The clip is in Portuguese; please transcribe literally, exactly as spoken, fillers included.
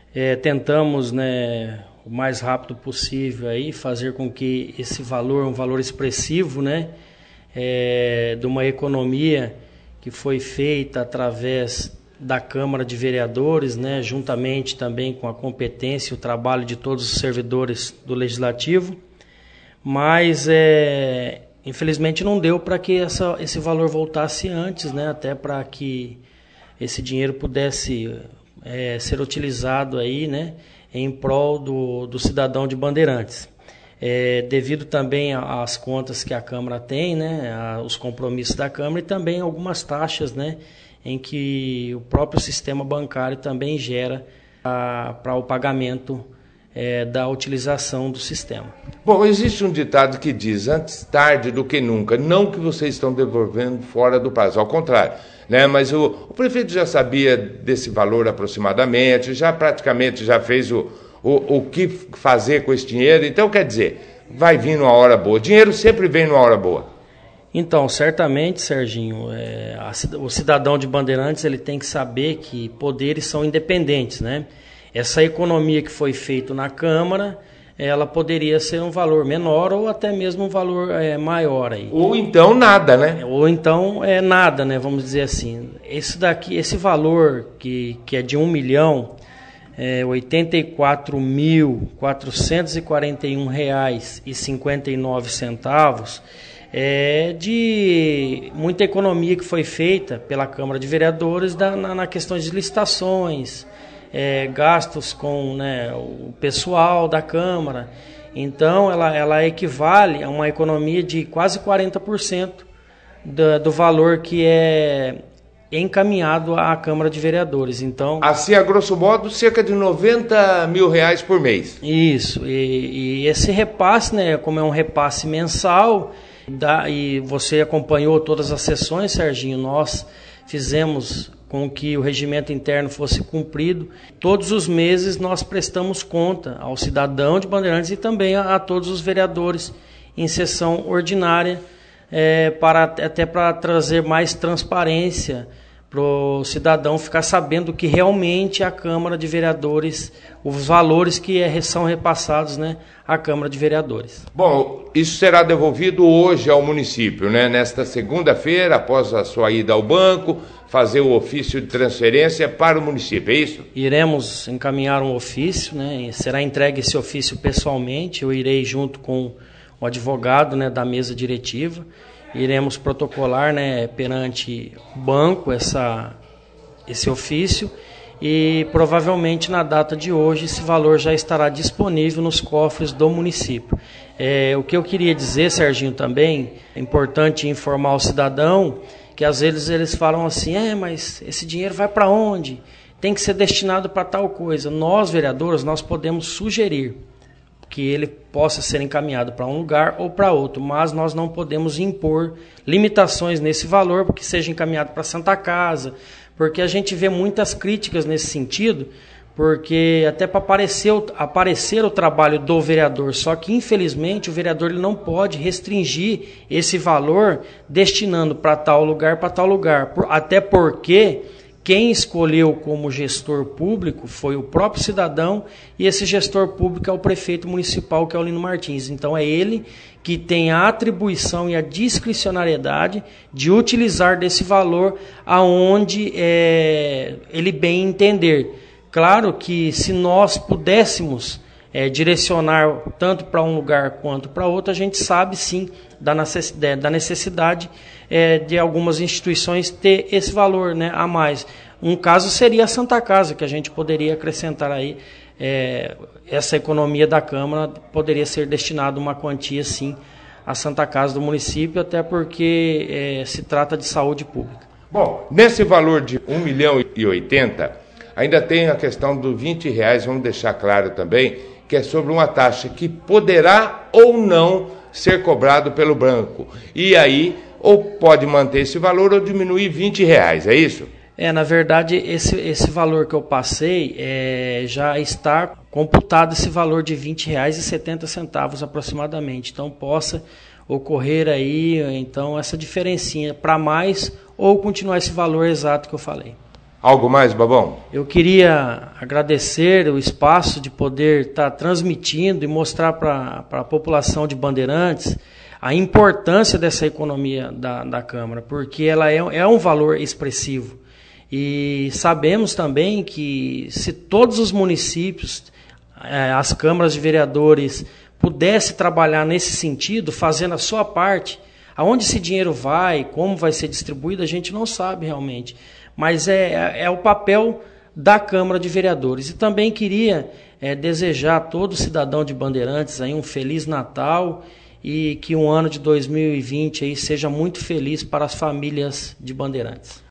É, tentamos, né, o mais rápido possível aí, fazer com que esse valor, um valor expressivo, né, é, de uma economia que foi feita através da Câmara de Vereadores, né, juntamente também com a competência e o trabalho de todos os servidores do Legislativo, mas é, infelizmente não deu para que essa, esse valor voltasse antes, né, até para que esse dinheiro pudesse é, ser utilizado aí, né, em prol do, do cidadão de Bandeirantes. É, devido também às contas que a Câmara tem, né, os compromissos da Câmara e também algumas taxas, né, em que o próprio sistema bancário também gera para o pagamento é, da utilização do sistema. Bom, existe um ditado que diz, antes tarde do que nunca, não que vocês estão devolvendo fora do prazo, ao contrário, né? Mas o, o prefeito já sabia desse valor aproximadamente, já praticamente já fez o, o, o que fazer com esse dinheiro, então quer dizer, vai vir numa hora boa, dinheiro sempre vem numa hora boa. Então, certamente, Serginho, é, a, o cidadão de Bandeirantes ele tem que saber que poderes são independentes, né? Essa economia que foi feita na Câmara, ela poderia ser um valor menor ou até mesmo um valor é, maior aí. Ou então nada, né? Ou então é nada, né? Vamos dizer assim. Esse daqui, esse valor que, que é de um milhão, é, oitenta e quatro mil quatrocentos e quarenta e um reais e cinquenta e nove centavos. É, de muita economia que foi feita pela Câmara de Vereadores da, na, na questão de licitações, é, gastos com, né, o pessoal da Câmara. Então, ela, ela equivale a uma economia de quase quarenta por cento do, do valor que é encaminhado à Câmara de Vereadores. Então, assim, a grosso modo, cerca de noventa mil reais por mês. Isso, e, e esse repasse, né, como é um repasse mensal... Da, e você acompanhou todas as sessões, Serginho, nós fizemos com que o regimento interno fosse cumprido. Todos os meses nós prestamos conta ao cidadão de Bandeirantes e também a, a todos os vereadores em sessão ordinária, é, para, até para trazer mais transparência para o cidadão ficar sabendo que realmente a Câmara de Vereadores, os valores que é, são repassados, né, à Câmara de Vereadores. Bom, isso será devolvido hoje ao município, né? Nesta segunda-feira, após a sua ida ao banco, fazer o ofício de transferência para o município, é isso? Iremos encaminhar um ofício, né? Será entregue esse ofício pessoalmente, eu irei junto com o advogado, né, da mesa diretiva. Iremos protocolar, né, perante o banco essa, esse ofício e provavelmente na data de hoje esse valor já estará disponível nos cofres do município. É, o que eu queria dizer, Serginho, também, é importante informar o cidadão que às vezes eles falam assim, é, mas esse dinheiro vai para onde? Tem que ser destinado para tal coisa. Nós, vereadores, nós podemos sugerir que ele possa ser encaminhado para um lugar ou para outro, mas nós não podemos impor limitações nesse valor, porque seja encaminhado para a Santa Casa, porque a gente vê muitas críticas nesse sentido, porque até para aparecer, aparecer o trabalho do vereador, só que infelizmente o vereador ele não pode restringir esse valor destinando para tal lugar, para tal lugar, até porque quem escolheu como gestor público foi o próprio cidadão e esse gestor público é o prefeito municipal, que é o Lino Martins. Então é ele que tem a atribuição e a discricionariedade de utilizar desse valor aonde é, ele bem entender. Claro que se nós pudéssemos é, direcionar tanto para um lugar quanto para outro, a gente sabe sim da necessidade, da necessidade é, de algumas instituições ter esse valor, né, a mais. Um caso seria a Santa Casa, que a gente poderia acrescentar aí, é, essa economia da Câmara poderia ser destinada uma quantia sim à Santa Casa do município, até porque é, se trata de saúde pública. Bom, nesse valor de um milhão e oitenta, ainda tem a questão dos vinte reais, vamos deixar claro também, que é sobre uma taxa que poderá ou não ser cobrado pelo banco. E aí, ou pode manter esse valor ou diminuir vinte reais, é isso? É, na verdade, esse, esse valor que eu passei, é, já está computado esse valor de vinte reais e setenta centavos aproximadamente. Então, possa ocorrer aí, então, essa diferencinha para mais ou continuar esse valor exato que eu falei. Algo mais, Babão? Eu queria agradecer o espaço de poder estar transmitindo e mostrar para a população de Bandeirantes a importância dessa economia da, da Câmara, porque ela é, é um valor expressivo. E sabemos também que se todos os municípios, eh, as câmaras de vereadores, pudessem trabalhar nesse sentido, fazendo a sua parte, aonde esse dinheiro vai, como vai ser distribuído, a gente não sabe realmente. Mas é, é, é o papel da Câmara de Vereadores. E também queria é, desejar a todo cidadão de Bandeirantes aí um Feliz Natal e que um ano de dois mil e vinte aí seja muito feliz para as famílias de Bandeirantes.